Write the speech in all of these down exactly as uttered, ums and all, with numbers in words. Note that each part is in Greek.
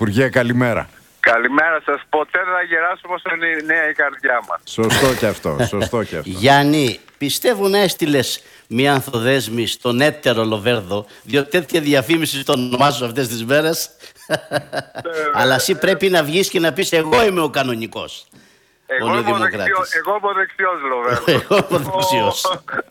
Υπουργέ, καλημέρα. Καλημέρα σας. Ποτέ δεν θα γεράσουμε όσο είναι η νέα η καρδιά μας. Σωστό και αυτό, σωστό και αυτό. Γιάννη, πιστεύω να έστειλες μια ανθοδέσμη στον έτερο Λοβέρδο, διότι τέτοια διαφήμιση τον ονομάζω αυτές τις μέρες. Αλλά εσύ πρέπει να βγεις και να πεις εγώ είμαι ο κανονικός. Εγώ είμαι ο δεξιός, εγώ είμαι ο δεξιός Λοβέρδος. Εγώ είμαι ο δεξιός.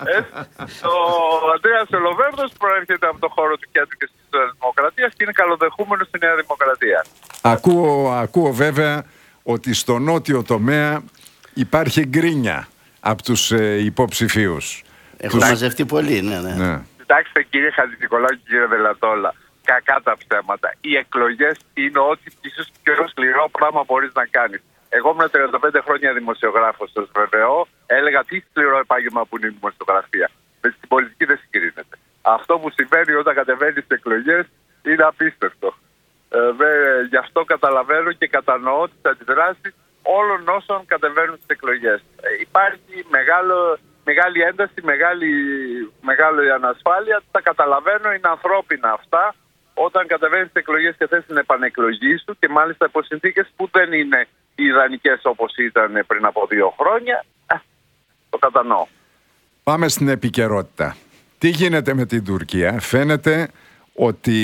Ο Ανδρέας ο Λοβέρδος προέρχεται από το χώρο του κέντρου και της Δημοκρατίας και είναι καλοδεχούμενος στη Νέα Δημοκρατία. Ακούω, ακούω βέβαια ότι στο νότιο τομέα υπάρχει γκρίνια από τους ε, υποψηφίους. Έχουν τους... μαζευτεί πολύ, ναι, ναι. ναι. Κοιτάξτε κύριε Χατζηνικολάου και κύριε Δελατόλα, κακά τα ψέματα. Οι εκλογές είναι ό,τι ίσως πιο σκληρό πράγμα μπορείς να κάνεις. Εγώ ήμουν τριάντα πέντε χρόνια δημοσιογράφος, σας βεβαιώ. Έλεγα τι σκληρό επάγγελμα που είναι η δημοσιογραφία. Στην πολιτική δεν συγκρίνεται. Αυτό που συμβαίνει όταν κατεβαίνει στις εκλογές είναι απίστευτο. Ε, δε, γι' αυτό καταλαβαίνω και κατανοώ τις αντιδράσεις όλων όσων κατεβαίνουν στις εκλογές. Ε, υπάρχει μεγάλο, μεγάλη ένταση, μεγάλη, μεγάλη ανασφάλεια. Τα καταλαβαίνω, είναι ανθρώπινα αυτά. Όταν κατεβαίνεις στις εκλογές και θες την επανεκλογή σου και μάλιστα υπό συνθήκες που δεν είναι ιδανικές όπως ήταν πριν από δύο χρόνια, ε, το κατανοώ. Πάμε στην επικαιρότητα. Τι γίνεται με την Τουρκία? Φαίνεται ότι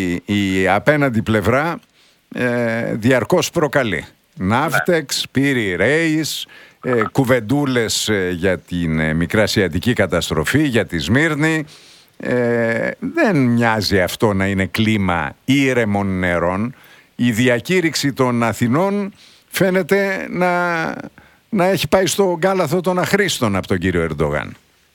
η απέναντι πλευρά ε, διαρκώς προκαλεί. Ναύτεξ, Πύρη Ρέης, ε, κουβεντούλες ε, για την ε, μικρασιατική καταστροφή, για τη Σμύρνη. Ε, δεν μοιάζει αυτό να είναι κλίμα ήρεμων νερών. Η διακήρυξη των Αθηνών φαίνεται να, να έχει πάει στο γκάλαθο των αχρήστων από τον κύριο Ερντογάν.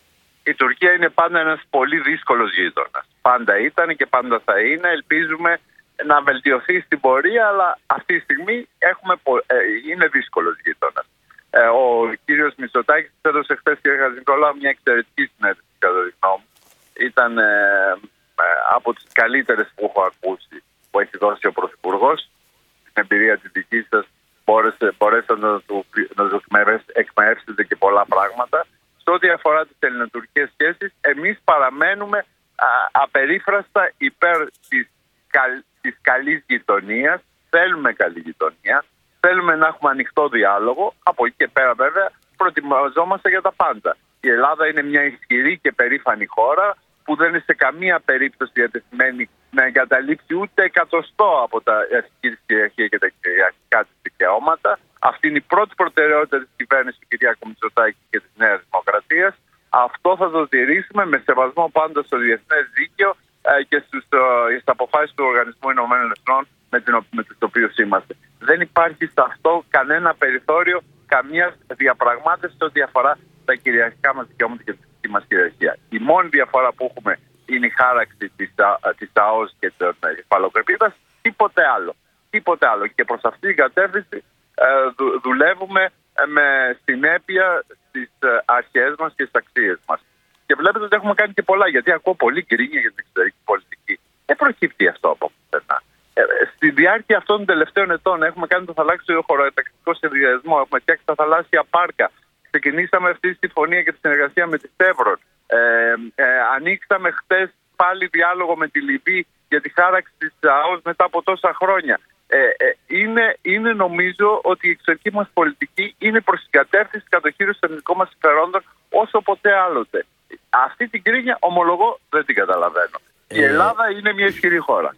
Η Τουρκία είναι πάντα ένας πολύ δύσκολος γείτονας. Πάντα ήταν και πάντα θα είναι. Ελπίζουμε να βελτιωθεί στην πορεία, αλλά αυτή τη στιγμή έχουμε, ε, είναι δύσκολος γείτονας. Ε, ο κύριος Μητσοτάκης έδωσε χθες, κύριε Χατζηνικολάου, μια εξαιρετική συνέντευξη, κατά τη γνώμη μου. Ήταν ε, ε, από τις καλύτερες που έχω ακούσει που έχει δώσει ο Πρωθυπουργός. Στην εμπειρία της δική σας μπορέσατε να του, να του εκμαεύσετε και πολλά πράγματα. Σε ό,τι αφορά τις ελληνοτουρκικές σχέσεις, εμείς παραμένουμε α, απερίφραστα υπέρ της, καλ, της καλής γειτονίας. Θέλουμε καλή γειτονία. Θέλουμε να έχουμε ανοιχτό διάλογο. Από εκεί και πέρα βέβαια προετοιμαζόμαστε για τα πάντα. Η Ελλάδα είναι μια ισχυρή και περήφανη χώρα που δεν είναι σε καμία περίπτωση διατεθειμένη να εγκαταλείψει ούτε εκατοστό από τα εθνική κυριαρχία και τα κυριαρχικά της δικαιώματα. Αυτή είναι η πρώτη προτεραιότητα της κυβέρνησης του Κυριάκου Μητσοτάκη και της Νέας Δημοκρατίας. Αυτό θα το τηρήσουμε με σεβασμό πάντα στο διεθνές δίκαιο ε, και στις ε, αποφάσεις του Οργανισμού Ηνωμένων Εθνών με, την, με τους οποίους είμαστε. Δεν υπάρχει σε αυτό κανένα περιθώριο καμία διαπραγμάτευση ό,τι αφορά τα κυριαρχικά μας δικαιώματα και τη δική μας κυριαρχία. Η μόνη διαφορά που έχουμε είναι η χάραξη της, της ΑΟΣ και της υφαλοκρηπίδας. Τίποτε άλλο. Τίποτε άλλο. Και προς αυτή την κατεύθυνση ε, δου, δουλεύουμε με συνέπεια στις αρχές μας και στις αξίες μας. Και βλέπετε ότι έχουμε κάνει και πολλά, γιατί ακούω πολύ γκρίνια για την εξωτερική πολιτική. Δεν προκύπτει αυτό από πουθενά. Ε, στη διάρκεια αυτών των τελευταίων ετών έχουμε κάνει το θαλάσσιο χωροταξικό συνδυασμό, έχουμε φτιάξει τα θαλάσσια πάρκα. Ξεκινήσαμε αυτή τη συμφωνία και τη συνεργασία με τη Σέβρον. Ε, ε, ανοίξαμε χτες πάλι διάλογο με τη Λιβύη για τη χάραξη της ΑΟΣ μετά από τόσα χρόνια. Ε, ε, είναι, είναι νομίζω ότι η εξωτερική μας πολιτική είναι προς την κατεύθυνση κατοχήρωσης των εθνικών μας συμφερόντων όσο ποτέ άλλοτε. Αυτή την κρίνια ομολογώ δεν την καταλαβαίνω. Ε, η Ελλάδα είναι μια ισχυρή χώρα.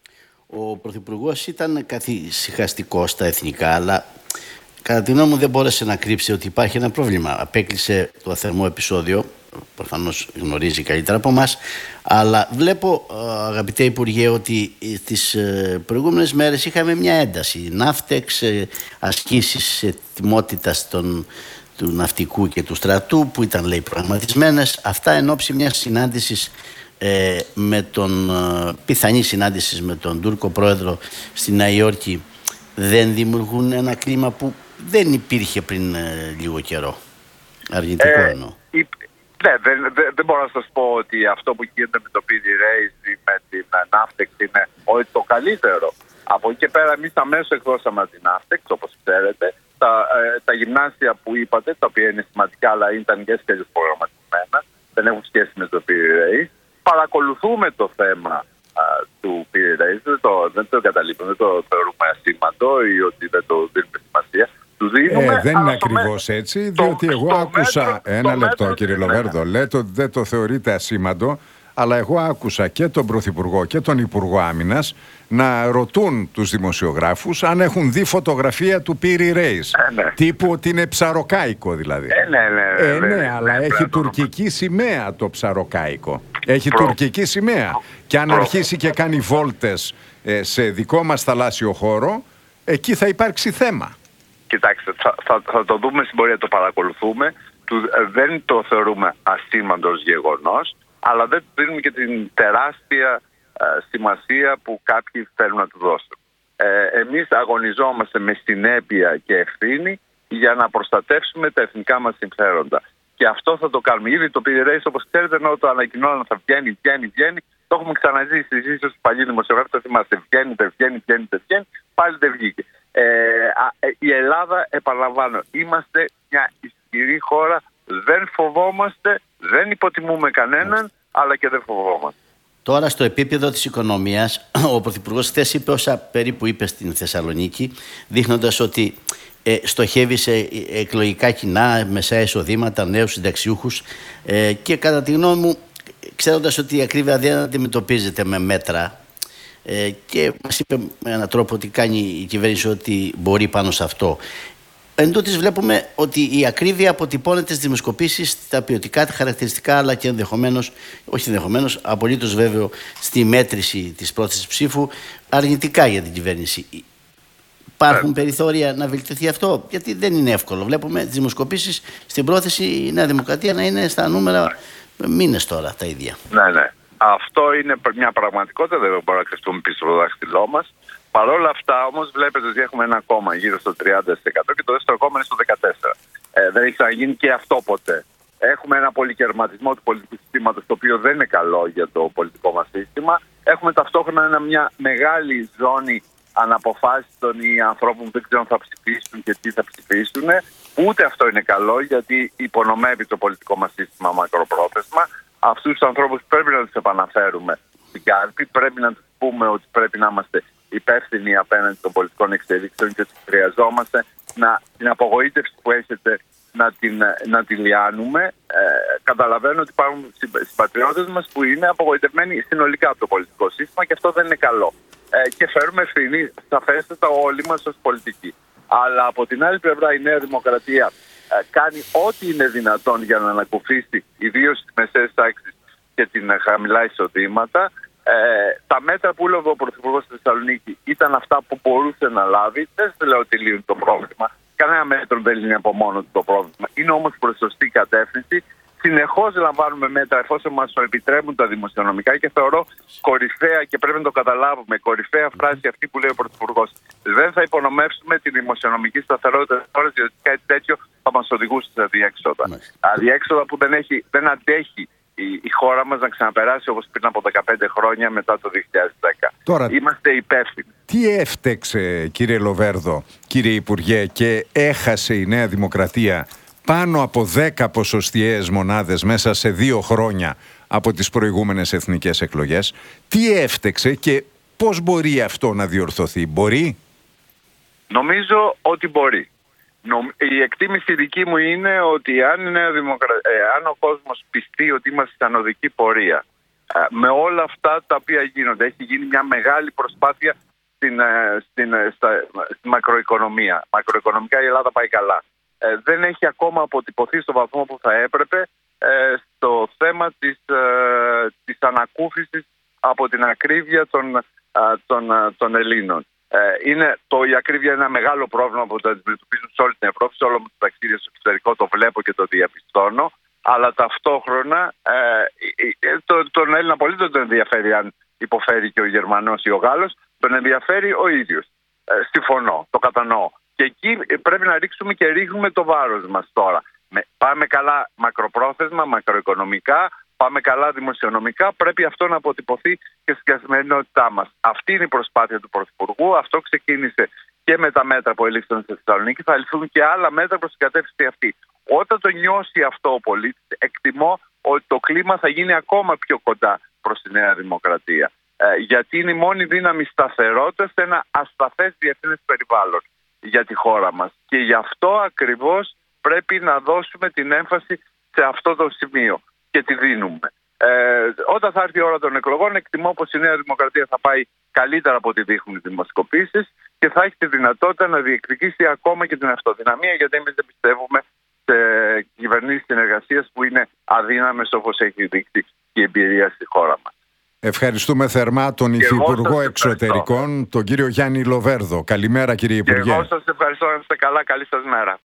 Ο Πρωθυπουργός ήταν καθησυχαστικός στα εθνικά, αλλά κατά τη γνώμη μου δεν μπόρεσε να κρύψει ότι υπάρχει ένα πρόβλημα. Απέκλεισε το θερμό επεισόδιο, προφανώς γνωρίζει καλύτερα από εμάς, αλλά βλέπω, αγαπητέ Υπουργέ, ότι τις προηγούμενες μέρες είχαμε μια ένταση. Ναύτεξ, ασκήσεις ετοιμότητας των, του ναυτικού και του στρατού που ήταν, λέει, προγραμματισμένες. Αυτά εν ώψη μιας συνάντησης ε, με τον, πιθανή συνάντηση με τον Τούρκο πρόεδρο στη Νέα Υόρκη, δεν δημιουργούν ένα κλίμα που δεν υπήρχε πριν ε, λίγο καιρό? Αρνητικό ε, εννοώ. Η, ναι, δεν, δεν, δεν μπορώ να σας πω ότι αυτό που γίνεται με το Πύρη Ρέης ή με την Ναύτεξ είναι ότι το καλύτερο. Από εκεί και πέρα εμείς αμέσως εκδώσαμε την Ναύτεξ, όπως ξέρετε. Τα, ε, τα γυμνάσια που είπατε, τα οποία είναι σημαντικά, αλλά ήταν και σχέδιες προγραμματισμένα, δεν έχουν σχέση με το Πύρη Ρέης. Παρακολουθούμε το θέμα α, του πήρε Ρέις, δεν το, δεν το καταλείπουμε, δεν το θεωρούμε ασήμαντο ή ότι δεν το δίνουμε σημασία. Του δίνουμε, ε, δεν είναι ακριβώς έτσι, διότι το, εγώ άκουσα. Μέτρο, ένα λεπτό, μέτρο, κύριε Λοβέρδο. Λέτε ότι δεν το θεωρείτε ασήμαντο, αλλά εγώ άκουσα και τον Πρωθυπουργό και τον Υπουργό Άμυνας να ρωτούν τους δημοσιογράφους αν έχουν δει φωτογραφία του Πύρη Ρέις. Ε, ναι. Τύπου ότι είναι ψαροκάικο δηλαδή. Ε, ναι, ναι, ναι, ε, ναι, ναι, αλλά ναι, έχει ναι, τουρκική ναι. σημαία το ψαροκάικο. Έχει Προ... τουρκική σημαία. Προ... Και αν Προ... αρχίσει και κάνει βόλτες ε, σε δικό μας θαλάσσιο χώρο, εκεί θα υπάρξει θέμα. Κοιτάξτε, θα, θα, θα το δούμε στην πορεία, το παρακολουθούμε. Του, ε, δεν το θεωρούμε ασήμαντο ως γεγονός, αλλά δεν του δίνουμε και την τεράστια ε, σημασία που κάποιοι θέλουν να του δώσουν. Ε, εμείς αγωνιζόμαστε με συνέπεια και ευθύνη για να προστατεύσουμε τα εθνικά μας συμφέροντα. Και αυτό θα το κάνουμε. Ήδη το Πύρη Ρέις, όπως ξέρετε, ενώ το ανακοινώναν θα βγαίνει, βγαίνει, βγαίνει, το έχουμε ξαναζήσει. Εσείς ως παλιοί δημοσιογράφοι το θυμάστε. Βγαίνει, δεν βγαίνει, βγαίνει, δεν βγαίνει, πάλι δεν βγήκε. Ε, η Ελλάδα, επαναλαμβάνω, είμαστε μια ισχυρή χώρα, δεν φοβόμαστε, δεν υποτιμούμε κανέναν, αλλά και δεν φοβόμαστε. Τώρα στο επίπεδο της οικονομίας, ο Πρωθυπουργός χθες είπε όσα περίπου είπε στην Θεσσαλονίκη, δείχνοντας ότι ε, στοχεύει σε εκλογικά κοινά, μεσαία εισοδήματα, νέους συνταξιούχους ε, και κατά τη γνώμη μου, ξέροντας ότι η ακρίβεια δεν αντιμετωπίζεται με μέτρα, Ε, και μας είπε με έναν τρόπο ότι κάνει η κυβέρνηση ό,τι μπορεί πάνω σε αυτό. Εν τούτης βλέπουμε ότι η ακρίβεια αποτυπώνεται στις δημοσκοπήσεις, τα ποιοτικά, τα χαρακτηριστικά, αλλά και ενδεχομένως, όχι ενδεχομένως, απολύτως βέβαιο στη μέτρηση της πρόθεσης ψήφου, αρνητικά για την κυβέρνηση. Υπάρχουν περιθώρια να βελτιωθεί αυτό, γιατί δεν είναι εύκολο. Βλέπουμε τις δημοσκοπήσεις στην πρόθεση η Νέα Δημοκρατία να είναι στα νούμερα μήνες τώρα τα ίδια. Ναι, ναι. Αυτό είναι μια πραγματικότητα, δεν μπορούμε να κρυφτούμε πίσω από το δάχτυλό μας. Παρ' όλα αυτά, όμως, βλέπετε ότι έχουμε ένα κόμμα γύρω στο τριάντα τοις εκατό και το δεύτερο κόμμα είναι στο δεκατέσσερα τοις εκατό. Ε, δεν έχει ξαναγίνει και αυτό ποτέ. Έχουμε ένα πολυκερματισμό του πολιτικού συστήματος, το οποίο δεν είναι καλό για το πολιτικό μας σύστημα. Έχουμε ταυτόχρονα ένα, μια μεγάλη ζώνη αναποφάσιστων ή ανθρώπων που δεν ξέρουν θα ψηφίσουν και τι θα ψηφίσουν. Ούτε αυτό είναι καλό, γιατί υπονομεύει το πολιτικό μας σύστημα μακροπρόθεσμα. Αυτούς τους ανθρώπους πρέπει να τους επαναφέρουμε στην κάλπη, πρέπει να τους πούμε ότι πρέπει να είμαστε υπεύθυνοι απέναντι των πολιτικών εξελίξεων και τους χρειαζόμαστε να, την απογοήτευση που έχετε να την, να την λιάνουμε. Ε, καταλαβαίνω ότι υπάρχουν συμπατριώτες μας που είναι απογοητευμένοι συνολικά από το πολιτικό σύστημα και αυτό δεν είναι καλό. Ε, και φέρουμε ευθύνη σαφέστατα όλοι μας ως πολιτικοί. Αλλά από την άλλη πλευρά η Νέα Δημοκρατία ε, κάνει ό,τι είναι δυνατόν για να ανακουφίσει ιδίως τις μεσαίες τάξεις και την ε, χαμηλά εισοδήματα. Ε, τα μέτρα που έλεγε ο Πρωθυπουργός στη Θεσσαλονίκη ήταν αυτά που μπορούσε να λάβει. Δεν σας λέω ότι λύνουν το πρόβλημα. Κανένα μέτρο δεν λύνει από μόνο του το πρόβλημα. Είναι όμως προς σωστή κατεύθυνση. Συνεχώς λαμβάνουμε μέτρα εφόσον μας το επιτρέπουν τα δημοσιονομικά και θεωρώ κορυφαία, και πρέπει να το καταλάβουμε, κορυφαία φράση αυτή που λέει ο Πρωθυπουργός. Δεν θα υπονομεύσουμε τη δημοσιονομική σταθερότητα της χώρας, γιατί κάτι τέτοιο θα μας οδηγούσε σε αδιέξοδα. Αδιέξοδα που δεν, έχει, δεν αντέχει η, η χώρα μας να ξαναπεράσει όπως πριν από δεκαπέντε χρόνια μετά το δύο χιλιάδες δέκα. Τώρα, είμαστε υπεύθυνοι. Τι έφτεξε, κύριε Λοβέρδο, κύριε Υπουργέ, και έχασε η Νέα Δημοκρατία πάνω από δέκα ποσοστιαίες μονάδες μέσα σε δύο χρόνια από τις προηγούμενες εθνικές εκλογές? Τι έφτεξε και πώς μπορεί αυτό να διορθωθεί? Μπορεί? Νομίζω ότι μπορεί. Η εκτίμηση δική μου είναι ότι αν, η Νέα Δημοκρα... ε, αν ο κόσμος πιστεί ότι είμαστε στην ανωδική πορεία, ε, με όλα αυτά τα οποία γίνονται, έχει γίνει μια μεγάλη προσπάθεια στην, ε, στην, ε, στα, στη μακροοικονομία. Μακροοικονομικά η Ελλάδα πάει καλά. Ε, δεν έχει ακόμα αποτυπωθεί στο βαθμό που θα έπρεπε ε, στο θέμα της, ε, της ανακούφισης από την ακρίβεια των, ε, των, ε, των Ελλήνων. Ε, είναι, το, η ακρίβεια είναι ένα μεγάλο πρόβλημα που το αντιμετωπίζουν σε όλη την Ευρώπη, σε όλο μου το ταξίδι στο εξωτερικό το βλέπω και το διαπιστώνω, αλλά ταυτόχρονα ε, το, τον Έλληνα πολίτη δεν τον ενδιαφέρει αν υποφέρει και ο Γερμανός ή ο Γάλλος, τον ενδιαφέρει ο ίδιος. Ε, συμφωνώ, το κατανοώ. Και εκεί πρέπει να ρίξουμε και ρίχνουμε το βάρος μας τώρα. Πάμε καλά μακροπρόθεσμα, μακροοικονομικά, πάμε καλά δημοσιονομικά. Πρέπει αυτό να αποτυπωθεί και στην καθημερινότητά μας. Αυτή είναι η προσπάθεια του Πρωθυπουργού. Αυτό ξεκίνησε και με τα μέτρα που ελήφθησαν στη Θεσσαλονίκη. Θα ληφθούν και άλλα μέτρα προς την κατεύθυνση αυτή. Όταν το νιώσει αυτό ο πολίτης, εκτιμώ ότι το κλίμα θα γίνει ακόμα πιο κοντά προς τη Νέα Δημοκρατία. Ε, γιατί είναι η μόνη δύναμη σταθερότητα σε ένα ασταθές διεθνές περιβάλλον για τη χώρα μας. Και γι' αυτό ακριβώς πρέπει να δώσουμε την έμφαση σε αυτό το σημείο και τη δίνουμε. Ε, όταν θα έρθει η ώρα των εκλογών, εκτιμώ πως η Νέα Δημοκρατία θα πάει καλύτερα από ό,τι δείχνουν οι δημοσκοπήσεις και θα έχει τη δυνατότητα να διεκδικήσει ακόμα και την αυτοδυναμία, γιατί εμείς δεν πιστεύουμε σε κυβερνήσεις συνεργασίας που είναι αδύναμες, όπως έχει δείξει η εμπειρία στη χώρα μας. Ευχαριστούμε θερμά τον Υφυπουργό Εξωτερικών, τον κύριο Γιάννη Λοβέρδο. Καλημέρα, κύριε Υπουργέ. Και εγώ σας ευχαριστώ, να είστε καλά, καλή σας μέρα.